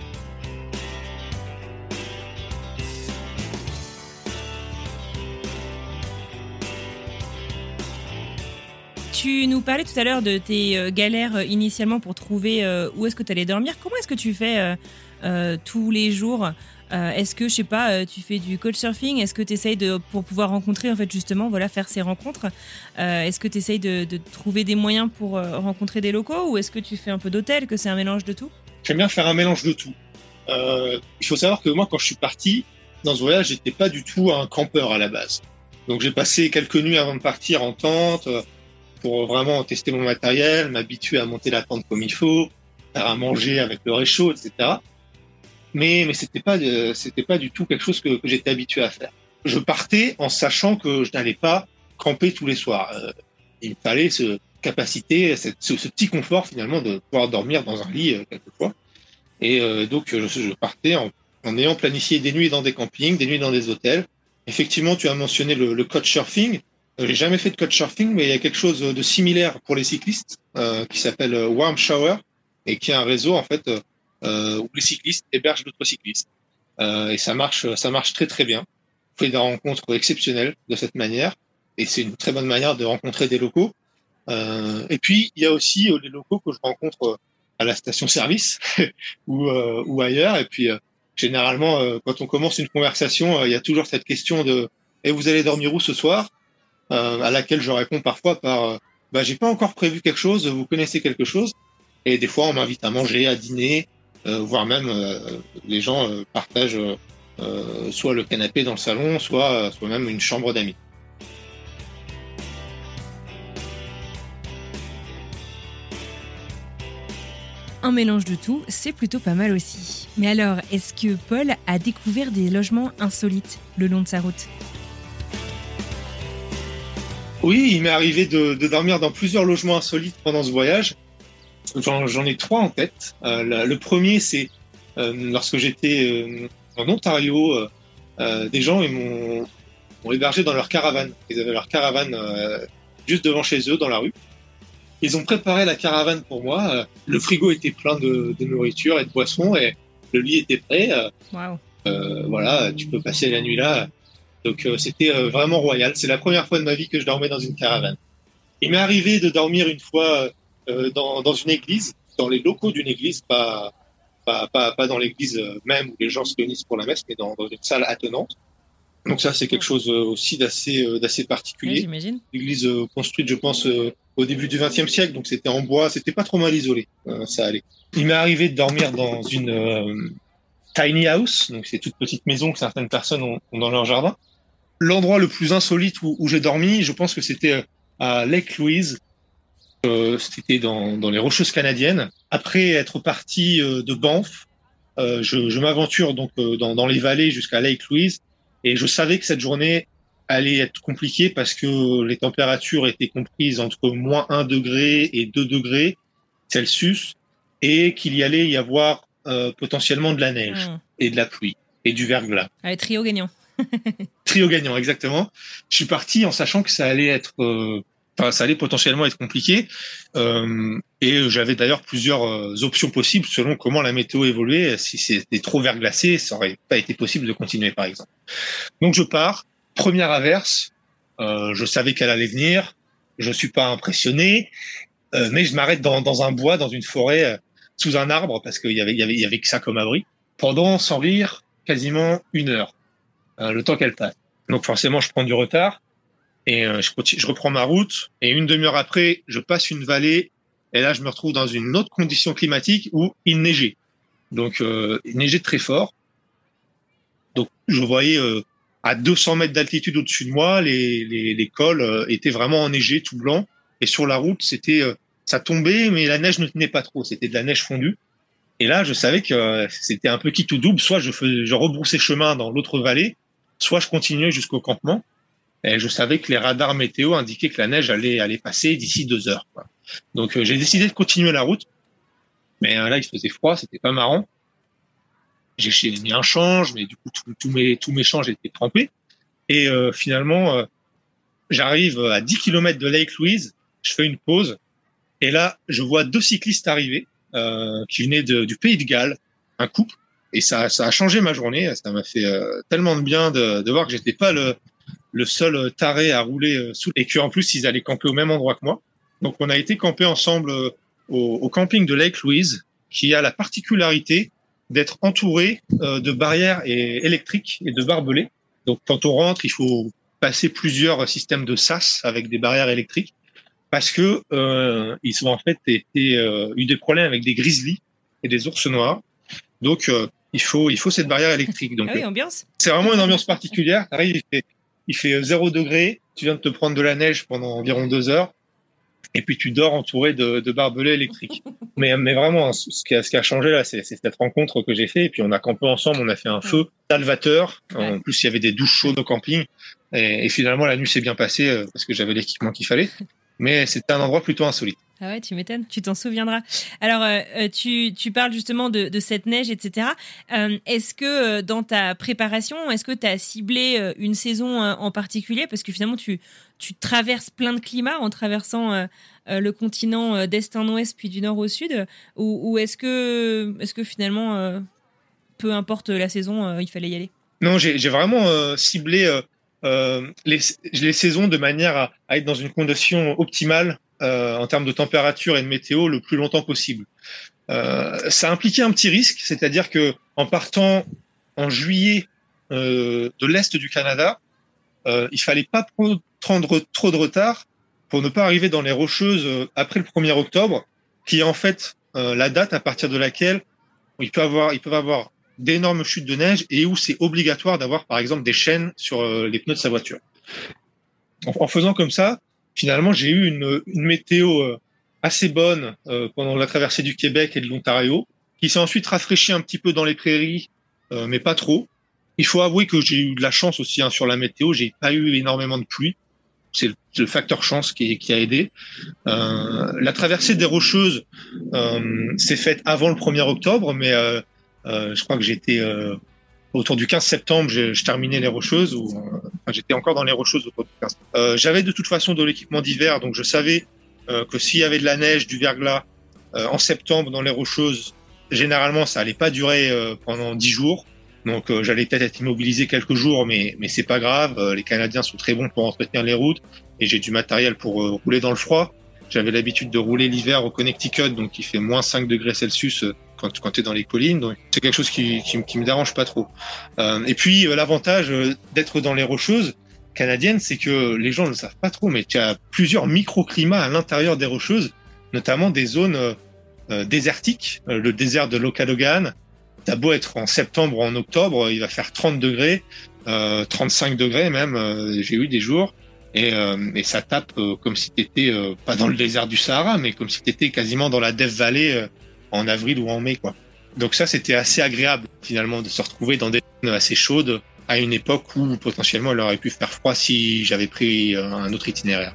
Tu nous parlais tout à l'heure de tes euh, galères euh, initialement pour trouver euh, où est-ce que tu allais dormir. Comment est-ce que tu fais euh, euh, tous les jours? euh, Est-ce que, je sais pas, euh, tu fais du couchsurfing? Est-ce que tu essayes de, pour pouvoir rencontrer, en fait, justement, voilà, faire ces rencontres? euh, Est-ce que tu essayes de, de trouver des moyens pour euh, rencontrer des locaux? Ou est-ce que tu fais un peu d'hôtel, que c'est un mélange de tout? J'aime bien faire un mélange de tout. Euh, il faut savoir que moi, quand je suis parti dans ce voyage, j'étais pas du tout un campeur à la base. Donc j'ai passé quelques nuits avant de partir en tente, euh, pour vraiment tester mon matériel, m'habituer à monter la tente comme il faut, faire à manger avec le réchaud, et cetera. Mais mais c'était pas euh, c'était pas du tout quelque chose que, que j'étais habitué à faire. Je partais en sachant que je n'allais pas camper tous les soirs. Euh, il me fallait ce capacité, cette, ce, ce petit confort finalement de pouvoir dormir dans un lit euh, quelquefois. Et euh, donc je, je partais en, en ayant planifié des nuits dans des campings, des nuits dans des hôtels. Effectivement, tu as mentionné le, le couchsurfing. Euh, j'ai jamais fait de couchsurfing, mais il y a quelque chose de similaire pour les cyclistes euh, qui s'appelle euh, Warm Shower et qui est un réseau en fait euh, où les cyclistes hébergent d'autres cyclistes. Euh, et ça marche, ça marche très très bien. On fait des rencontres exceptionnelles de cette manière et c'est une très bonne manière de rencontrer des locaux. Euh, et puis il y a aussi euh, les locaux que je rencontre euh, à la station-service ou euh, ou ailleurs. Et puis euh, généralement, euh, quand on commence une conversation, euh, il y a toujours cette question de « Et vous allez dormir où ce soir ?» Euh, à laquelle je réponds parfois par euh, bah, j'ai pas encore prévu quelque chose, vous connaissez quelque chose? Et des fois on m'invite à manger, à dîner, euh, voire même euh, les gens euh, partagent euh, soit le canapé dans le salon, soit, soit même une chambre d'amis. Un mélange de tout, c'est plutôt pas mal aussi. Mais alors, est-ce que Paul a découvert des logements insolites le long de sa route? Oui, il m'est arrivé de, de dormir dans plusieurs logements insolites pendant ce voyage. J'en, j'en ai trois en tête. Euh, la, le premier, c'est euh, lorsque j'étais euh, en Ontario, euh, euh, des gens ils m'ont, m'ont hébergé dans leur caravane. Ils avaient leur caravane euh, juste devant chez eux, dans la rue. Ils ont préparé la caravane pour moi. Le frigo était plein de, de nourriture et de boissons et le lit était prêt. Wow. Euh, voilà, tu peux passer la nuit là. Donc euh, c'était euh, vraiment royal. C'est la première fois de ma vie que je dormais dans une caravane. Il m'est arrivé de dormir une fois euh, dans, dans une église, dans les locaux d'une église, pas, pas, pas, pas dans l'église même où les gens se réunissent pour la messe, mais dans, dans une salle attenante. Donc ça, c'est quelque chose aussi d'assez, d'assez particulier. Ouais, j'imagine. L'église euh, construite, je pense, euh, au début du vingtième siècle, donc c'était en bois, c'était pas trop mal isolé, euh, ça allait. Il m'est arrivé de dormir dans une euh, tiny house, donc c'est toute petite maison que certaines personnes ont, ont dans leur jardin. L'endroit le plus insolite où, où j'ai dormi, je pense que c'était à Lake Louise. Euh, c'était dans, dans les Rocheuses canadiennes. Après être parti euh, de Banff, euh, je, je m'aventure donc euh, dans, dans les vallées jusqu'à Lake Louise, et je savais que cette journée allait être compliquée parce que les températures étaient comprises entre moins un degré et deux degrés Celsius, et qu'il y allait y avoir euh, potentiellement de la neige mmh. et de la pluie et du verglas. Allez, trio gagnant. Trio gagnant, exactement. Je suis parti en sachant que ça allait être... Euh, Enfin, ça allait potentiellement être compliqué. Euh, et j'avais d'ailleurs plusieurs euh, options possibles selon comment la météo évoluait. Si c'était trop verglacé, ça aurait pas été possible de continuer, par exemple. Donc, je pars. Première averse. Euh, je savais qu'elle allait venir. Je suis pas impressionné. Euh, mais je m'arrête dans, dans un bois, dans une forêt, euh, sous un arbre, parce qu'il y avait, il y avait, il y avait que ça comme abri. Pendant, sans rire, quasiment une heure. Euh, le temps qu'elle passe. Donc, forcément, je prends du retard. Et euh, je, je reprends ma route, et une demi-heure après, je passe une vallée, et là, je me retrouve dans une autre condition climatique où il neigeait. Donc, euh, il neigeait très fort. Donc, je voyais euh, à deux cents mètres d'altitude au-dessus de moi, les, les, les cols euh, étaient vraiment enneigés, tout blanc. Et sur la route, c'était, euh, ça tombait, mais la neige ne tenait pas trop. C'était de la neige fondue. Et là, je savais que euh, c'était un peu quitte ou double. Soit je, faisais, je rebroussais chemin dans l'autre vallée, soit je continuais jusqu'au campement. Et je savais que les radars météo indiquaient que la neige allait, allait passer d'ici deux heures, quoi. Donc, euh, j'ai décidé de continuer la route. Mais euh, là, il faisait froid, c'était pas marrant. J'ai, j'ai mis un change, mais du coup, tous mes, tous mes changes étaient trempés. Et euh, finalement, euh, j'arrive à dix kilomètres de Lake Louise, je fais une pause. Et là, je vois deux cyclistes arriver, euh, qui venaient de, du Pays de Galles, un couple. Et ça, ça a changé ma journée. Ça m'a fait euh, tellement de bien de, de voir que j'étais pas le... le seul taré à rouler sous, et qu'en plus ils allaient camper au même endroit que moi. Donc on a été camper ensemble au, au camping de Lake Louise, qui a la particularité d'être entouré euh, de barrières et, électriques et de barbelés. Donc quand on rentre, il faut passer plusieurs systèmes de sas avec des barrières électriques, parce que euh, ils ont en fait été, euh, eu des problèmes avec des grizzlies et des ours noirs. Donc euh, il faut il faut cette barrière électrique. Donc ah oui, ambiance. C'est vraiment une ambiance particulière. T'arrives, il fait Il fait zéro degré, tu viens de te prendre de la neige pendant environ deux heures, et puis tu dors entouré de, de barbelés électriques. Mais, mais vraiment, ce qui, a, ce qui a changé là, c'est, c'est cette rencontre que j'ai fait, et puis on a campé ensemble, on a fait un feu salvateur. En plus, il y avait des douches chaudes au camping, et, et finalement, la nuit s'est bien passée, parce que j'avais l'équipement qu'il fallait. Mais c'était un endroit plutôt insolite. Ah ouais, tu m'étonnes, tu t'en souviendras. Alors, euh, tu, tu parles justement de, de cette neige, et cetera. Euh, est-ce que euh, dans ta préparation, est-ce que tu as ciblé euh, une saison euh, en particulier ? Parce que finalement, tu, tu traverses plein de climats en traversant euh, euh, le continent euh, d'est en ouest, puis du nord au sud. Ou, ou est-ce que, est-ce que finalement, euh, peu importe la saison, euh, il fallait y aller ? Non, j'ai, j'ai vraiment euh, ciblé euh, euh, les, les saisons de manière à, à être dans une condition optimale Euh, en termes de température et de météo le plus longtemps possible. Euh, ça impliquait un petit risque, c'est-à-dire que en partant en juillet euh, de l'est du Canada, euh, il fallait pas prendre trop de retard pour ne pas arriver dans les Rocheuses euh, après le premier octobre, qui est en fait euh, la date à partir de laquelle il peut avoir, ils peuvent avoir d'énormes chutes de neige et où c'est obligatoire d'avoir par exemple des chaînes sur euh, les pneus de sa voiture. En, en faisant comme ça, finalement, j'ai eu une, une météo assez bonne euh, pendant la traversée du Québec et de l'Ontario, qui s'est ensuite rafraîchie un petit peu dans les prairies, euh, mais pas trop. Il faut avouer que j'ai eu de la chance aussi hein, sur la météo. J'ai pas eu énormément de pluie. C'est le, le facteur chance qui, qui a aidé. Euh, la traversée des Rocheuses euh, s'est faite avant le premier octobre, mais euh, euh, je crois que j'étais euh, autour du quinze septembre, je, je terminais les Rocheuses, ou enfin, j'étais encore dans les Rocheuses autour du quinze. Euh, j'avais de toute façon de l'équipement d'hiver, donc je savais euh, que s'il y avait de la neige, du verglas euh, en septembre dans les Rocheuses, généralement ça allait pas durer euh, pendant dix jours. Donc euh, j'allais peut-être être immobilisé quelques jours, mais mais c'est pas grave. Euh, les Canadiens sont très bons pour entretenir les routes et j'ai du matériel pour euh, rouler dans le froid. J'avais l'habitude de rouler l'hiver au Connecticut, donc il fait moins cinq degrés Celsius euh, quand, quand tu es dans les collines. Donc c'est quelque chose qui, qui, qui me dérange pas trop. Euh, et puis euh, l'avantage euh, d'être dans les Rocheuses canadiennes, c'est que les gens ne le savent pas trop, mais tu as plusieurs microclimats à l'intérieur des Rocheuses, notamment des zones euh, euh, désertiques, euh, le désert de l'Okanagan. T'as beau être en septembre ou en octobre, il va faire trente degrés, euh, trente-cinq degrés même, euh, j'ai eu des jours. et, euh, et ça tape euh, comme si t'étais euh, pas dans le désert du Sahara, mais comme si t'étais quasiment dans la Death Valley euh, en avril ou en mai, quoi. Donc ça, c'était assez agréable finalement de se retrouver dans des zones assez chaudes à une époque où potentiellement il aurait pu faire froid si j'avais pris euh, un autre itinéraire.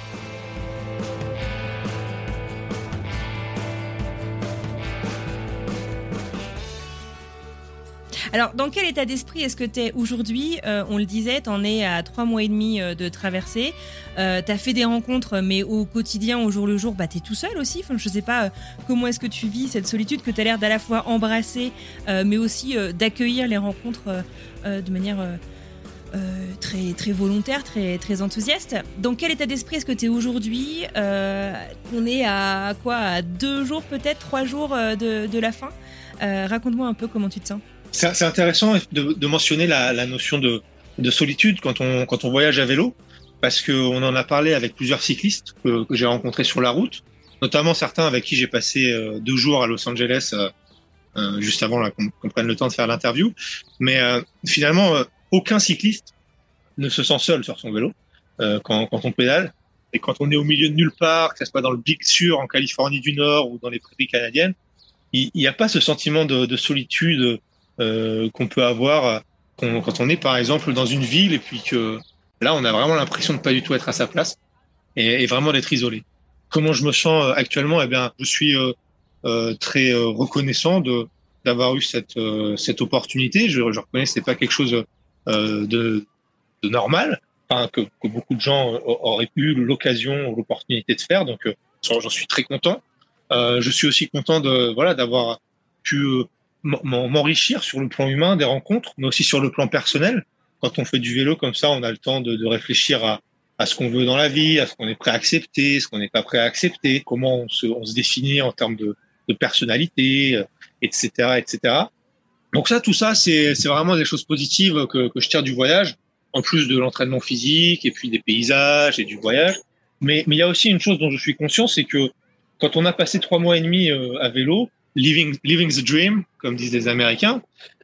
Alors, dans quel état d'esprit est-ce que tu es aujourd'hui ? euh, On le disait, tu en es à trois mois et demi euh, de traversée. Euh, tu as fait des rencontres, mais au quotidien, au jour le jour, bah, tu es tout seul aussi. Enfin, je ne sais pas euh, comment est-ce que tu vis cette solitude que tu as l'air d'à la fois embrasser, euh, mais aussi euh, d'accueillir les rencontres euh, euh, de manière euh, euh, très, très volontaire, très, très enthousiaste. Dans quel état d'esprit est-ce que tu es aujourd'hui ? euh, On est à quoi ? À deux jours peut-être, trois jours euh, de, de la fin. Euh, raconte-moi un peu comment tu te sens. C'est, c'est intéressant de, de mentionner la, la notion de, de solitude quand on, quand on voyage à vélo, parce qu'on en a parlé avec plusieurs cyclistes que, que j'ai rencontrés sur la route, notamment certains avec qui j'ai passé euh, deux jours à Los Angeles, euh, euh, juste avant là, qu'on, qu'on prenne le temps de faire l'interview. Mais euh, finalement, euh, aucun cycliste ne se sent seul sur son vélo euh, quand, quand on pédale. Et quand on est au milieu de nulle part, que ce soit dans le Big Sur en Californie du Nord ou dans les prairies canadiennes, il n'y a pas ce sentiment de, de solitude Euh, qu'on peut avoir qu'on, quand on est par exemple dans une ville et puis que là on a vraiment l'impression de pas du tout être à sa place et, et vraiment d'être isolé. Comment je me sens actuellement ? Eh bien, je suis euh, euh, très euh, reconnaissant de d'avoir eu cette euh, cette opportunité. Je, je reconnais que c'est pas quelque chose euh, de, de normal, enfin que, que beaucoup de gens auraient eu l'occasion ou l'opportunité de faire. Donc euh, j'en suis très content. Euh, je suis aussi content de voilà d'avoir pu euh, m'enrichir sur le plan humain des rencontres, mais aussi sur le plan personnel. Quand on fait du vélo comme ça, on a le temps de, de réfléchir à, à ce qu'on veut dans la vie, à ce qu'on est prêt à accepter, ce qu'on n'est pas prêt à accepter, comment on se, on se définit en termes de, de personnalité, et cetera, et cetera. Donc ça, tout ça, c'est, c'est vraiment des choses positives que, que je tire du voyage, en plus de l'entraînement physique et puis des paysages et du voyage. Mais, mais il y a aussi une chose dont je suis conscient, c'est que quand on a passé trois mois et demi euh, à vélo, Living, living the dream, comme disent les Américains,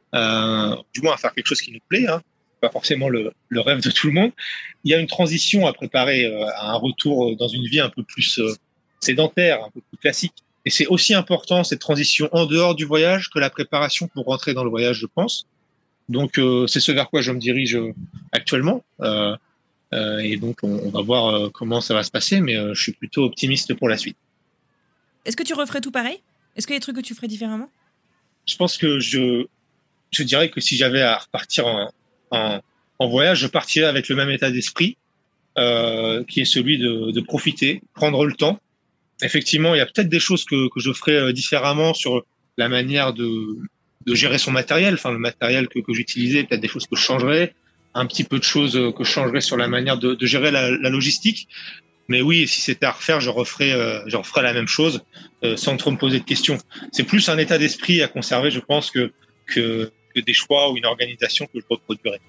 euh, du moins à faire quelque chose qui nous plaît, hein, pas forcément le, le rêve de tout le monde. Il y a une transition à préparer euh, à un retour dans une vie un peu plus euh, sédentaire, un peu plus classique. Et c'est aussi important cette transition en dehors du voyage que la préparation pour rentrer dans le voyage, je pense. Donc euh, c'est ce vers quoi je me dirige actuellement. Euh, euh, et donc on, on va voir euh, comment ça va se passer, mais euh, je suis plutôt optimiste pour la suite. Est-ce que tu referais tout pareil ? Est-ce qu'il y a des trucs que tu ferais différemment ? Je pense que je, je dirais que si j'avais à repartir en, en, en voyage, je partirais avec le même état d'esprit, euh, qui est celui de, de profiter, prendre le temps. Effectivement, il y a peut-être des choses que, que je ferais différemment sur la manière de, de gérer son matériel, enfin le matériel que, que j'utilisais, peut-être des choses que je changerais, un petit peu de choses que je changerais sur la manière de, de gérer la, la logistique. Mais oui, si c'était à refaire, je referais, euh, je referais la même chose euh, sans trop me poser de questions. C'est plus un état d'esprit à conserver, je pense, que, que, que des choix ou une organisation que je reproduirais.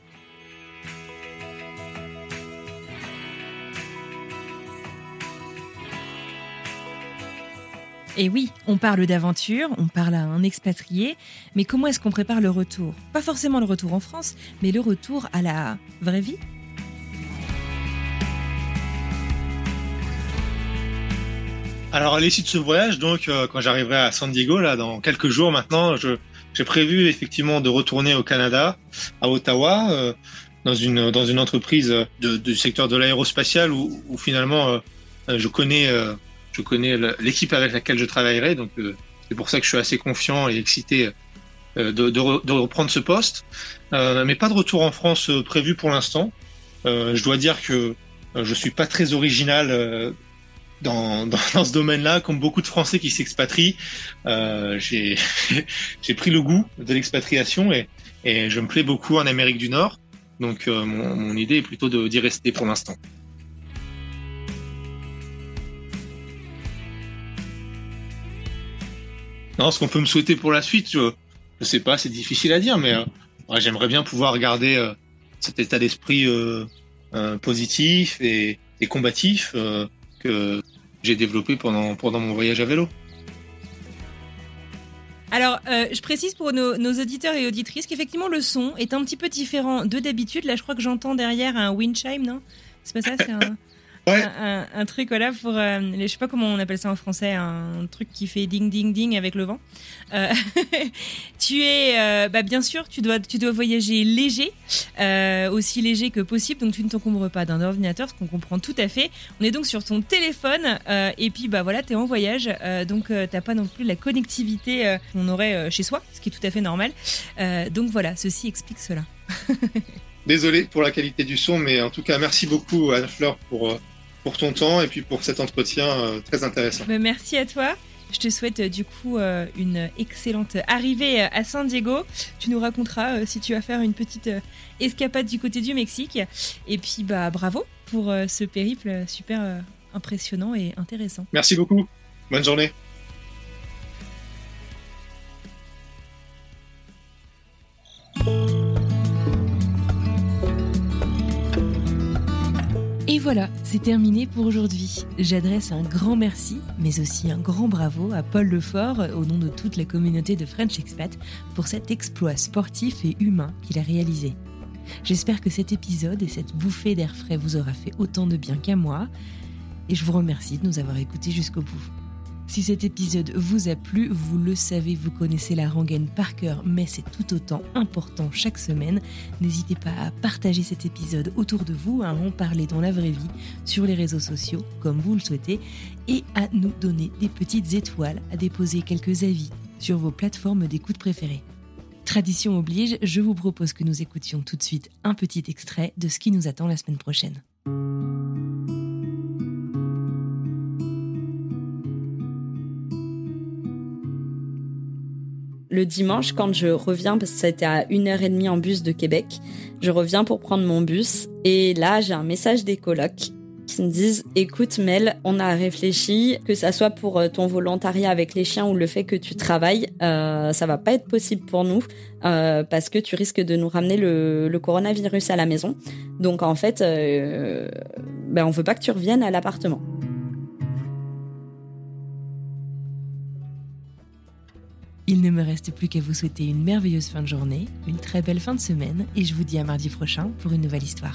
Et oui, on parle d'aventure, on parle à un expatrié, mais comment est-ce qu'on prépare le retour ? Pas forcément le retour en France, mais le retour à la vraie vie ? Alors, à l'issue de ce voyage, donc, euh, quand j'arriverai à San Diego, là, dans quelques jours maintenant, je, j'ai prévu effectivement de retourner au Canada, à Ottawa, euh, dans une dans une entreprise de, du secteur de l'aérospatial où, où finalement euh, je connais euh, je connais l'équipe avec laquelle je travaillerai, donc euh, c'est pour ça que je suis assez confiant et excité euh, de, de, re, de reprendre ce poste. Euh, mais pas de retour en France euh, prévu pour l'instant. Euh, je dois dire que euh, je suis pas très original. Euh, Dans, dans, dans ce domaine-là, comme beaucoup de Français qui s'expatrient, euh, j'ai, j'ai pris le goût de l'expatriation et, et je me plais beaucoup en Amérique du Nord. Donc, euh, mon, mon idée est plutôt de, d'y rester pour l'instant. Non, ce qu'on peut me souhaiter pour la suite, je, je sais pas, c'est difficile à dire, mais euh, ouais, j'aimerais bien pouvoir garder euh, cet état d'esprit euh, euh, positif et, et combatif euh, que j'ai développé pendant, pendant mon voyage à vélo. Alors, euh, je précise pour nos, nos auditeurs et auditrices qu'effectivement le son est un petit peu différent de d'habitude. Là, je crois que j'entends derrière un wind chime, non ? C'est pas ça, c'est un... Ouais. Un, un, un truc voilà pour euh, les, je sais pas comment on appelle ça en français, un truc qui fait ding ding ding avec le vent. Euh, tu es euh, bah bien sûr tu dois tu dois voyager léger, euh, aussi léger que possible, donc tu ne t'encombres pas d'un ordinateur, ce qu'on comprend tout à fait. On est donc sur ton téléphone euh, et puis bah voilà, t'es en voyage, euh, donc euh, t'as pas non plus la connectivité euh, qu'on aurait euh, chez soi, ce qui est tout à fait normal. Euh, donc voilà, ceci explique cela. Désolé pour la qualité du son, mais en tout cas merci beaucoup Anne-Fleur pour pour ton temps et puis pour cet entretien euh, très intéressant. Bah, merci à toi. Je te souhaite euh, du coup euh, une excellente arrivée à San Diego. Tu nous raconteras euh, si tu vas faire une petite euh, escapade du côté du Mexique. Et puis bah bravo pour euh, ce périple super euh, impressionnant et intéressant. Merci beaucoup. Bonne journée. Et voilà, c'est terminé pour aujourd'hui. J'adresse un grand merci, mais aussi un grand bravo à Paul Lefort, au nom de toute la communauté de French Expat, pour cet exploit sportif et humain qu'il a réalisé. J'espère que cet épisode et cette bouffée d'air frais vous aura fait autant de bien qu'à moi, et je vous remercie de nous avoir écoutés jusqu'au bout. Si cet épisode vous a plu, vous le savez, vous connaissez la rengaine par cœur, mais c'est tout autant important chaque semaine. N'hésitez pas à partager cet épisode autour de vous, à en parler dans la vraie vie, sur les réseaux sociaux, comme vous le souhaitez, et à nous donner des petites étoiles, à déposer quelques avis sur vos plateformes d'écoute préférées. Tradition oblige, je vous propose que nous écoutions tout de suite un petit extrait de ce qui nous attend la semaine prochaine. Le dimanche, quand je reviens, parce que c'était à une heure trente en bus de Québec, je reviens pour prendre mon bus et là, j'ai un message des colocs qui me disent « Écoute Mel, on a réfléchi, que ça soit pour ton volontariat avec les chiens ou le fait que tu travailles, euh, ça va pas être possible pour nous euh, parce que tu risques de nous ramener le, le coronavirus à la maison. Donc en fait, euh, ben, on veut pas que tu reviennes à l'appartement. » Il ne me reste plus qu'à vous souhaiter une merveilleuse fin de journée, une très belle fin de semaine et je vous dis à mardi prochain pour une nouvelle histoire.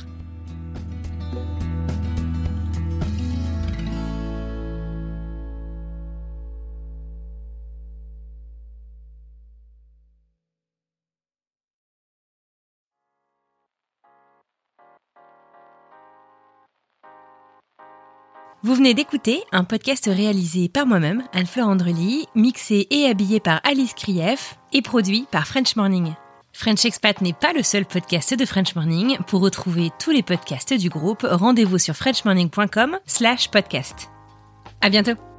Vous venez d'écouter un podcast réalisé par moi-même, Anne-Fleur Andrely, mixé et habillé par Alice Krief et produit par French Morning. French Expat n'est pas le seul podcast de French Morning. Pour retrouver tous les podcasts du groupe, rendez-vous sur french morning point com slash podcast. À bientôt.